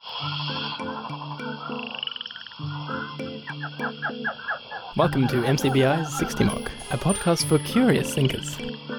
Welcome to MCBI's 60 Mock, a podcast for curious thinkers.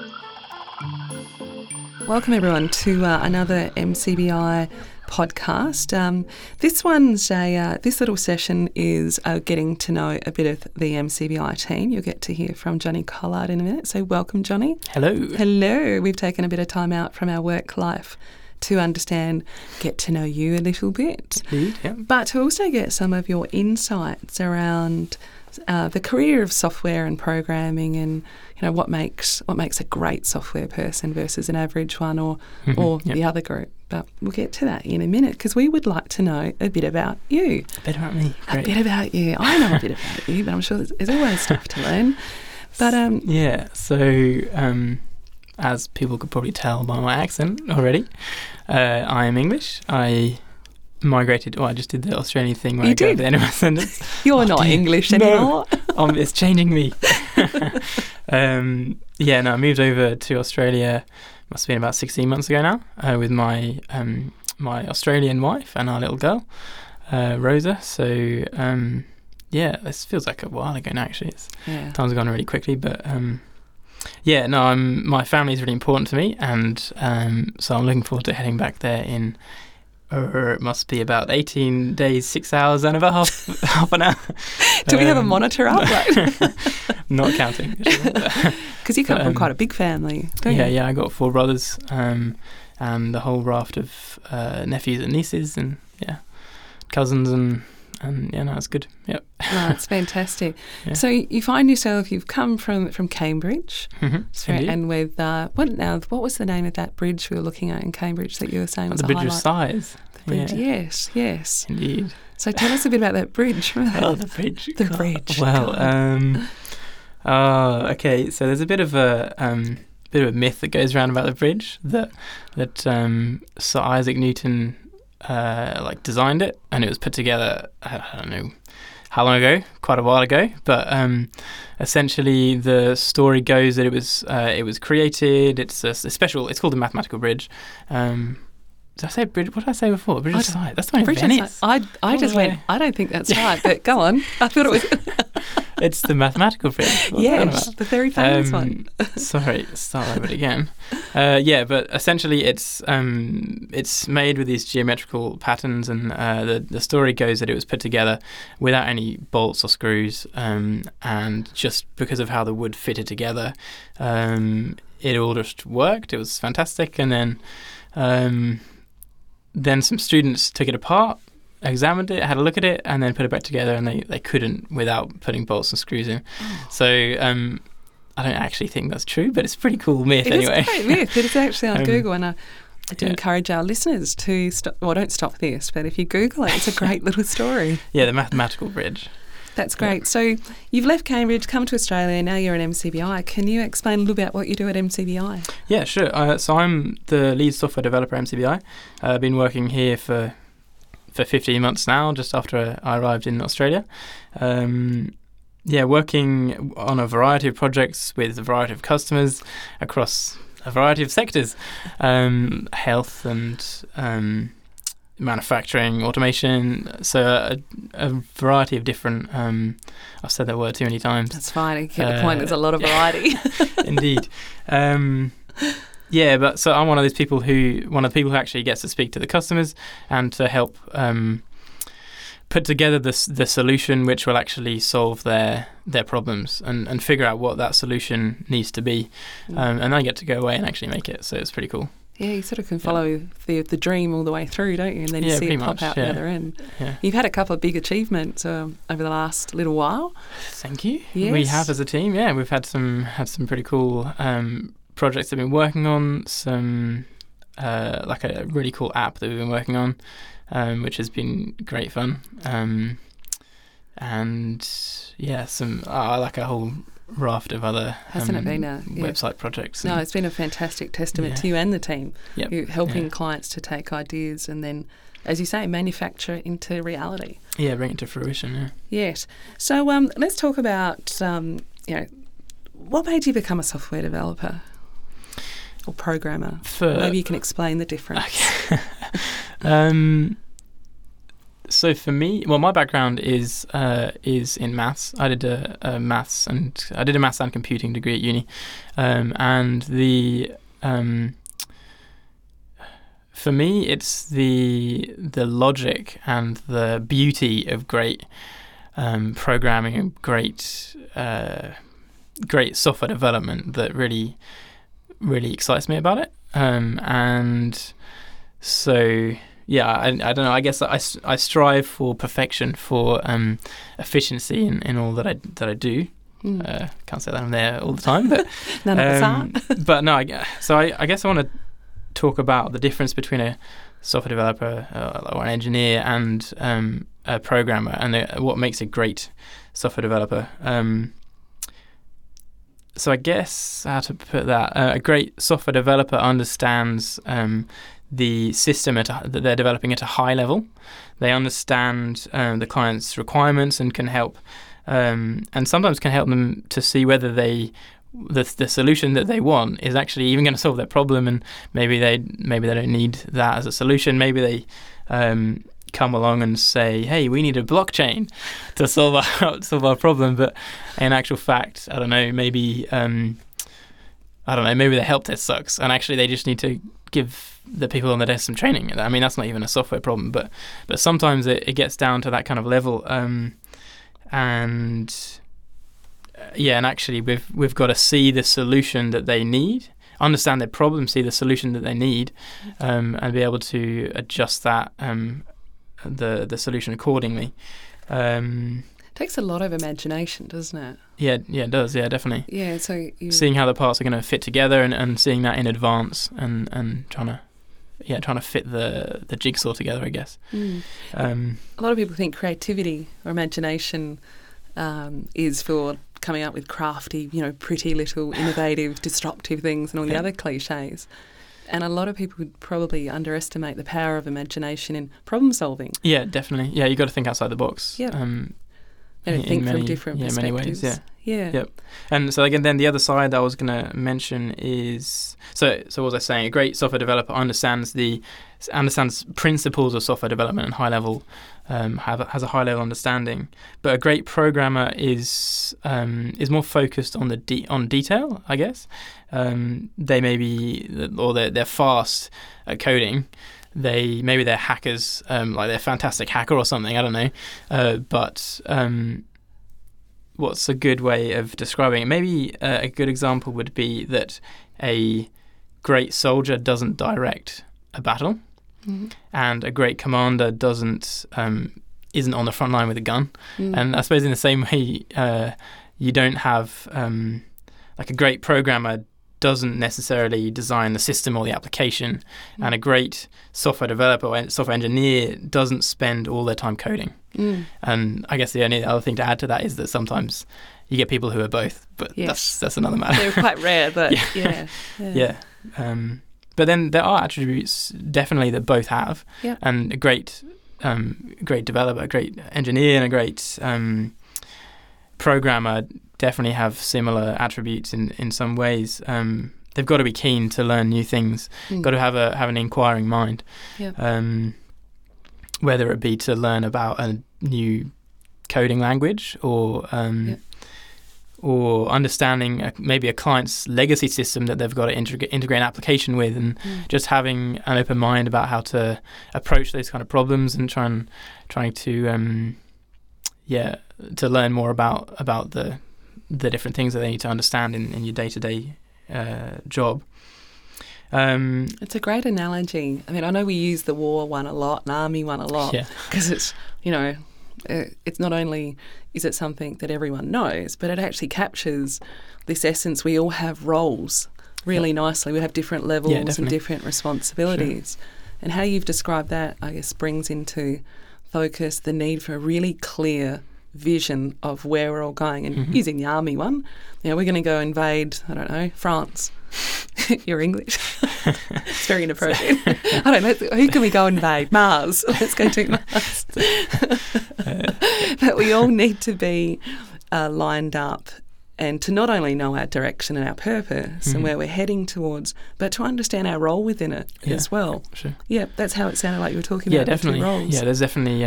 Welcome everyone to another MCBI podcast. This little session is getting to know a bit of the MCBI team. You'll get to hear from Johnny Collard in a minute. So welcome, Johnny. Hello. Hello. We've taken a bit of time out from our work life to understand, get to know you a little bit. Indeed, yeah. But to also get some of your insights around the career of software and programming, and what makes a great software person versus an average one, or the other group. But we'll get to that in a minute, because we would like to know a bit about you. A bit about me. Great. A bit about you. I know a bit about you, but I'm sure there's always stuff to learn. But as people could probably tell by my accent already, I am English. I migrated. I just did the Australian thing where I go at the end of my sentence. You're not English anymore. No, it's changing me. I moved over to Australia. Must have been about 16 months ago now, with my my Australian wife and our little girl, Rosa. So this feels like a while ago now. Actually, time's gone really quickly, but. My family is really important to me, and so I'm looking forward to heading back there in. It must be about 18 days, 6 hours, and about half an hour. Do we have a monitor up? Not counting. Because you come from quite a big family, don't you? Yeah, I got 4 brothers, and a whole raft of nephews and nieces, and cousins, and it's good. Yep. Oh, it's fantastic. Yeah. So you find yourself, you've come from Cambridge, and with what was the name of that bridge we were looking at in Cambridge that you were saying was the a Bridge highlight? of Sighs. The bridge, yes. Indeed. So tell us a bit about that bridge. The bridge. The bridge. Well, okay. So there's a bit of a myth that goes around about the bridge that Sir Isaac Newton designed it, and it was put together, I don't know how long ago, quite a while ago, but essentially the story goes that it was created. It's a special. It's called the Mathematical Bridge. Did I say bridge? What did I say before? Bridge of Sighs. That's not in Venice. I just went, I don't think that's right, but go on. I thought it was. It's the Mathematical Bridge. Yes, the very famous one. Sorry, start over again. But essentially it's made with these geometrical patterns, and the story goes that it was put together without any bolts or screws, and just because of how the wood fitted together, it all just worked. It was fantastic, and then some students took it apart, examined it, had a look at it, and then put it back together, and they couldn't without putting bolts and screws in. So I don't actually think that's true, but it's a pretty cool myth anyway. It's a great myth. It is actually on Google, and I do encourage our listeners to don't stop this, but if you Google it, it's a great little story. Yeah, the Mathematical Bridge. That's great. Yeah. So you've left Cambridge, come to Australia, now you're at MCBI. Can you explain a little about what you do at MCBI? Yeah, sure. So I'm the lead software developer at MCBI. I've been working here for 15 months now, just after I arrived in Australia. Working on a variety of projects with a variety of customers across a variety of sectors, health and manufacturing, automation, so a variety of different. I've said that word too many times. That's fine. I get the point. There's a lot of variety. Indeed. But so I'm one of the people who actually gets to speak to the customers and to help put together the solution which will actually solve their problems and figure out what that solution needs to be, and I get to go away and actually make it. So it's pretty cool. Yeah, you sort of can follow the dream all the way through, don't you? And then you see it pop out the other end. Yeah. You've had a couple of big achievements over the last little while. Thank you. Yes. We have as a team. Yeah, we've had some pretty cool projects that we've been working on. Some like a really cool app that we've been working on, which has been great fun. Some like a whole raft of other website projects. No, it's been a fantastic testament to you and the team. Yep. You're helping clients to take ideas and then, as you say, manufacture into reality. Yeah, bring it to fruition, yeah. Yes. So let's talk about, what made you become a software developer or programmer? Maybe you can explain the difference. Okay. So for me, well, my background is in maths. I did a maths and computing degree at uni, and for me, it's the logic and the beauty of great programming and great software development that really excites me about it. And so, yeah, I don't know. I guess I strive for perfection, for efficiency in all that I do. Can't say that I'm there all the time, but none of us are. But no, I guess I want to talk about the difference between a software developer or an engineer and a programmer, and what makes a great software developer. So I guess how to put that, a great software developer understands the system that they're developing at a high level. They understand the client's requirements and can help, and sometimes can help them to see whether the solution that they want is actually even going to solve their problem, and maybe they don't need that as a solution. Maybe they come along and say, hey, we need a blockchain to solve our problem, but in actual fact, I don't know, maybe the help desk sucks, and actually they just need to give the people on the desk some training. I mean, that's not even a software problem, but sometimes it gets down to that kind of level, and actually we've got to see the solution that they need, understand their problem, see the solution that they need, and be able to adjust that the solution accordingly. Takes a lot of imagination, doesn't it? Yeah, it does. Yeah, definitely. Yeah, so seeing how the parts are going to fit together and seeing that in advance and trying to fit the jigsaw together, I guess. A lot of people think creativity or imagination is for coming up with crafty, pretty little innovative, disruptive things and all the other cliches. And a lot of people would probably underestimate the power of imagination in problem solving. Yeah, definitely. Yeah, you got to think outside the box. Yeah. Think from different perspectives. Many ways. Yeah. Yep. And so again, then the other side that I was going to mention is so what was I saying? A great software developer understands principles of software development and high level has a high level understanding. But a great programmer is more focused on on detail, I guess. They may be, or they're fast at coding. They're hackers, like they're a fantastic hacker or something, I don't know. But what's a good way of describing it? Maybe a good example would be that a great soldier doesn't direct a battle, and a great commander isn't on the front line with a gun. And I suppose in the same way, you don't have like a great programmer doesn't necessarily design the system or the application, and a great software developer or software engineer doesn't spend all their time coding. And I guess the only other thing to add to that is that sometimes you get people who are both, but that's another matter. They're quite rare, but yeah. But then there are attributes definitely that both have, and a great developer, a great engineer, and a great programmer definitely have similar attributes in some ways. They've got to be keen to learn new things. Got to have an inquiring mind. Whether it be to learn about a new coding language or understanding maybe a client's legacy system that they've got to integrate an application with, and just having an open mind about how to approach those kind of problems and trying to learn more about the different things that they need to understand in your day-to-day job. It's a great analogy. I mean, I know we use the war one a lot, and army one a lot, because it's, it's not only is it something that everyone knows, but it actually captures this essence. We all have roles really nicely. We have different levels and different responsibilities. Sure. And how you've described that, I guess, brings into focus the need for a really clear vision of where we're all going. And using the army one, we're going to go invade, I don't know, France. You're English. It's very inappropriate. I don't know. Who can we go invade? Mars. Let's go to Mars. But we all need to be lined up and to not only know our direction and our purpose and where we're heading towards, but to understand our role within it as well. Sure. Yeah, that's how it sounded like you were talking about. Yeah, definitely. The two roles. Yeah, there's definitely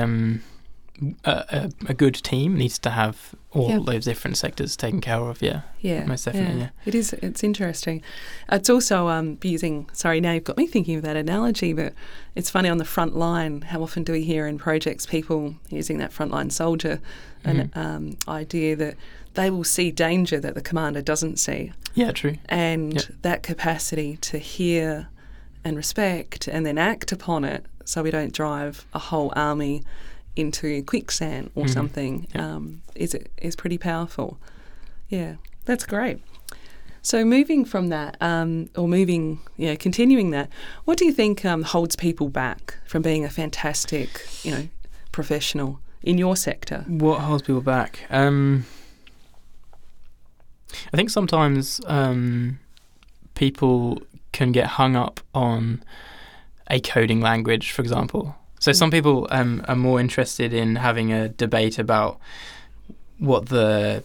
a good team needs to have all those different sectors taken care of. Yeah, most definitely. Yeah. It's interesting. It's also sorry, now you've got me thinking of that analogy, but it's funny on the front line, how often do we hear in projects people using that frontline soldier an idea that they will see danger that the commander doesn't see. Yeah, true. And that capacity to hear and respect and then act upon it, so we don't drive a whole army into quicksand or something, is pretty powerful. Yeah, that's great. So moving from that, continuing that, what do you think holds people back from being a fantastic, professional in your sector? What holds people back? I think sometimes people can get hung up on a coding language, for example. So some people are more interested in having a debate about what the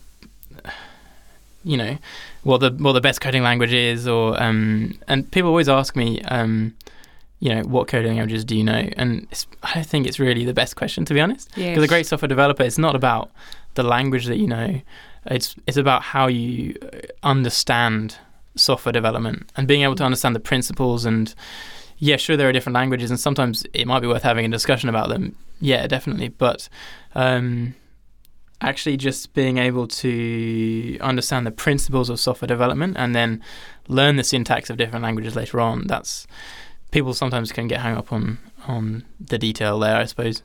best coding language is, or and people always ask me, what coding languages do you know? And I don't think it's really the best question, to be honest. Because a great software developer, it's not about the language that you know. It's about how you understand software development and being able to understand the principles. And yeah, sure, there are different languages, and sometimes it might be worth having a discussion about them. Yeah, definitely. But actually just being able to understand the principles of software development and then learn the syntax of different languages later on, that's... People sometimes can get hung up on the detail there, I suppose.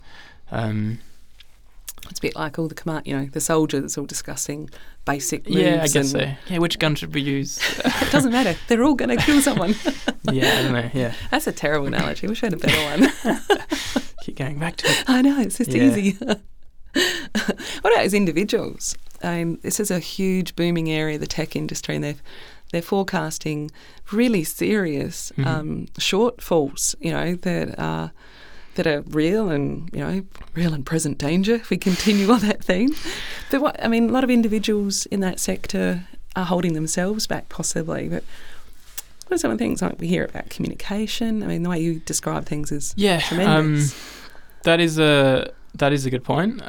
It's a bit like all the the soldiers all discussing basic moves. Yeah, I guess so. Yeah, which gun should we use? It doesn't matter. They're all going to kill someone. Yeah, I don't know, yeah. That's a terrible analogy. We should have a better one. Keep going back to it. I know, it's just easy. What about as individuals? This is a huge booming area, the tech industry, and they're forecasting really serious shortfalls, that are real and present danger if we continue on that theme. But a lot of individuals in that sector are holding themselves back possibly. But what are some of the things we hear about communication? The way you describe things is tremendous. That is a good point.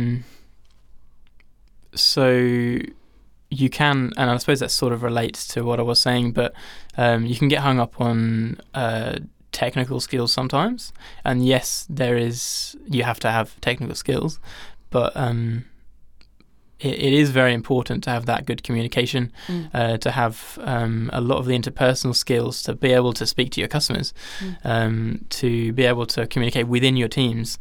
So you can, and I suppose that sort of relates to what I was saying, but you can get hung up on technical skills sometimes. And yes, you have to have technical skills, but it is very important to have that good communication, to have a lot of the interpersonal skills, to be able to speak to your customers, to be able to communicate within your teams,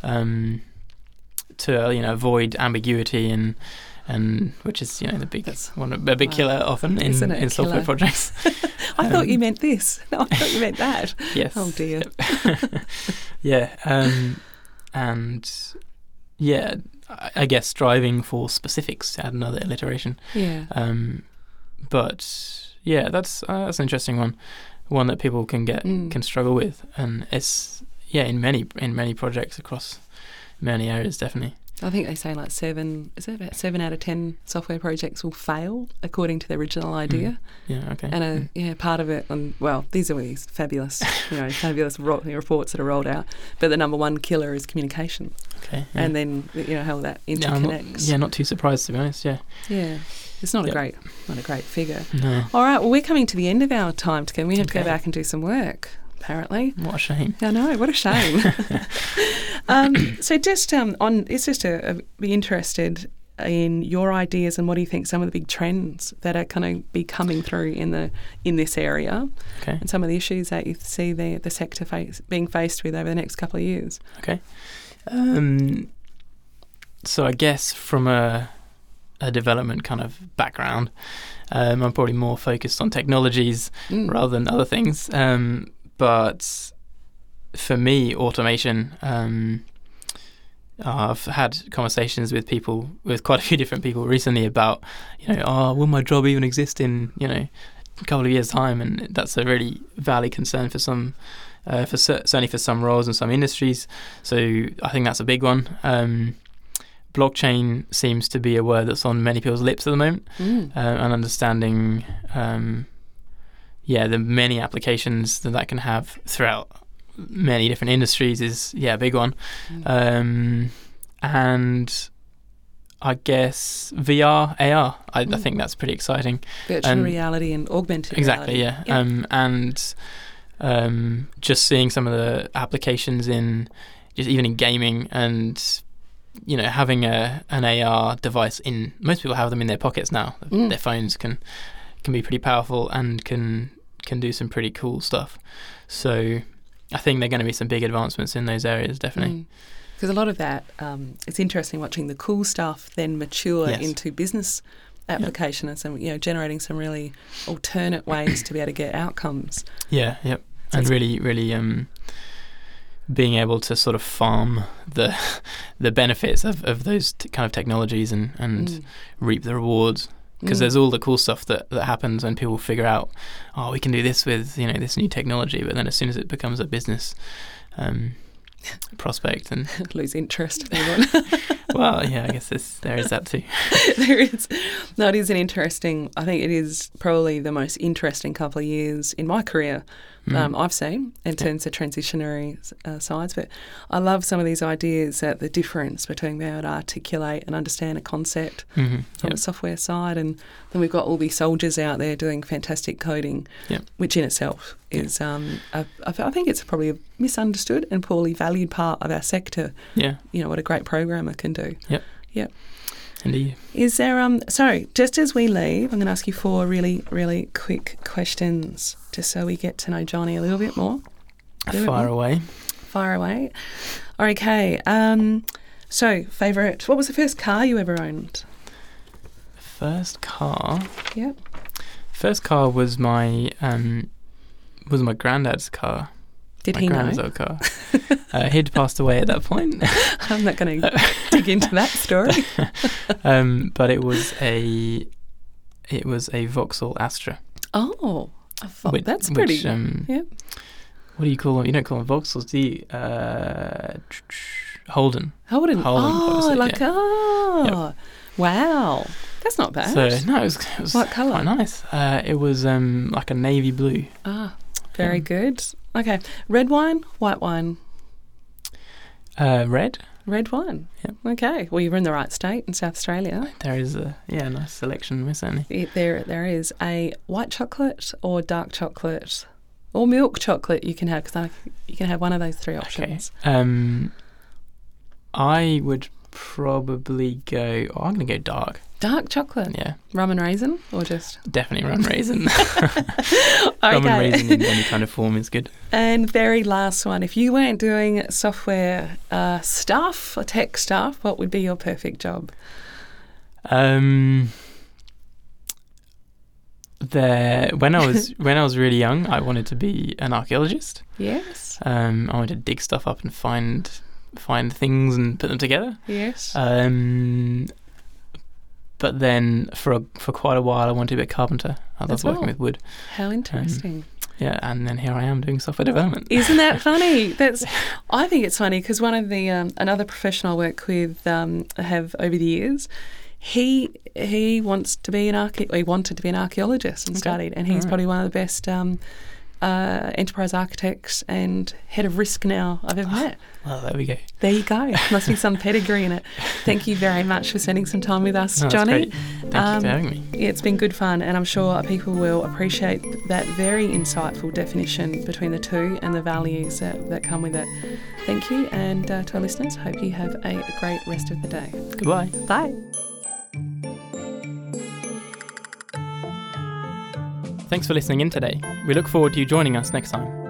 to avoid ambiguity and which is the big killer often in software projects. I thought you meant this. No, I thought you meant that. Yes. Oh dear. Yeah. And yeah, I guess striving for specifics to add another alliteration. Yeah. But yeah, that's an interesting one that people can struggle with, and it's in many projects across many areas, definitely. I think they say about 7 out of 10 software projects will fail according to the original idea. Yeah, okay. And part of it, these are these fabulous, fabulous reports that are rolled out. But the number one killer is communication. Okay. Yeah. And then how that interconnects. Not too surprised, to be honest. Yeah. Yeah. It's not a great figure. No. All right. Well, we're coming to the end of our time together. We have to go back and do some work. Apparently. What a shame. I know, what a shame. So just be interested in your ideas and what do you think some of the big trends that are going to be coming through in this area, and some of the issues that you see the sector being faced with over the next couple of years. Okay. So I guess from a development kind of background, I'm probably more focused on technologies rather than other things. But for me, automation, I've had conversations with quite a few different people recently about, will my job even exist in, a couple of years' time? And that's a really valid concern for some, certainly for some roles and some industries. So I think that's a big one. blockchain seems to be a word that's on many people's lips at the moment, and understanding, the many applications that can have throughout many different industries is a big one. And I guess VR, AR, I think that's pretty exciting. Virtual reality and augmented reality. Exactly, yeah. And just seeing some of the applications in, just even in gaming, and having an AR device in, most people have them in their pockets now. Their phones can be pretty powerful and can do some pretty cool stuff. So I think there are going to be some big advancements in those areas, definitely. Because a lot of that, it's interesting watching the cool stuff then mature into business applications and generating some really alternate ways to be able to get outcomes. Yeah, yep. So and really being able to sort of farm the benefits of those kind of technologies and reap the rewards. Because there's all the cool stuff that happens when people figure out, we can do this with this new technology, but then as soon as it becomes a business prospect and lose interest in everyone. Well, yeah, I guess there is that too. There is. No, it is I think it is probably the most interesting couple of years in my career I've seen in terms of transitionary sides. But I love some of these ideas, that the difference between being able to articulate and understand a concept from the software side, and then we've got all these soldiers out there doing fantastic coding, which in itself is, I think it's probably a misunderstood and poorly valued part of our sector. Yeah. What a great programmer can do. Yep. Indeed. Is there, sorry, just as we leave, I'm going to ask you 4 really, really quick questions, just so we get to know Johnny a little bit more. Fire away. Okay. So, favourite, what was the first car you ever owned? First car? Yep. First car was my granddad's car. Did he know? My grandma's old car. He'd passed away at that point. I'm not going to dig into that story. But it was a Vauxhall Astra. Oh, that's pretty. Yep. What do you call them? You don't call them Vauxhalls, do you? Holden. Holden. Yep. Wow. That's not bad. So no, it was what colour? Quite nice. It was like a navy blue. Very good. Okay. Red wine, white wine? Red. Red wine. Yep. Okay. Well, you're in the right state in South Australia. There is a nice selection, certainly. There is a white chocolate or dark chocolate or milk chocolate you can have, because you can have one of those 3 options. Okay. I would probably go. I'm going to go dark. Dark chocolate? Yeah. Rum and raisin, or just? Definitely rum and raisin. Okay. Rum and raisin in any kind of form is good. And very last one, if you weren't doing software stuff or tech stuff, what would be your perfect job? When I was really young, I wanted to be an archaeologist. Yes. I wanted to dig stuff up and find things and put them together. Yes. But then for quite a while I wanted to be a carpenter. I love working with wood. How interesting. And then here I am doing software development. Isn't that funny? I think it's funny because one of the another professional I work with have over the years, he wants to be he wanted to be an archaeologist and studied, and he's probably one of the best enterprise architects and head of risk now I've ever met. Well, there we go. There you go. Must be some pedigree in it. Thank you very much for spending some time with us, Johnny. That's great. Thank you for having me. It's been good fun, and I'm sure people will appreciate that very insightful definition between the two and the values that come with it. Thank you, and to our listeners, hope you have a great rest of the day. Goodbye. Bye. Thanks for listening in today. We look forward to you joining us next time.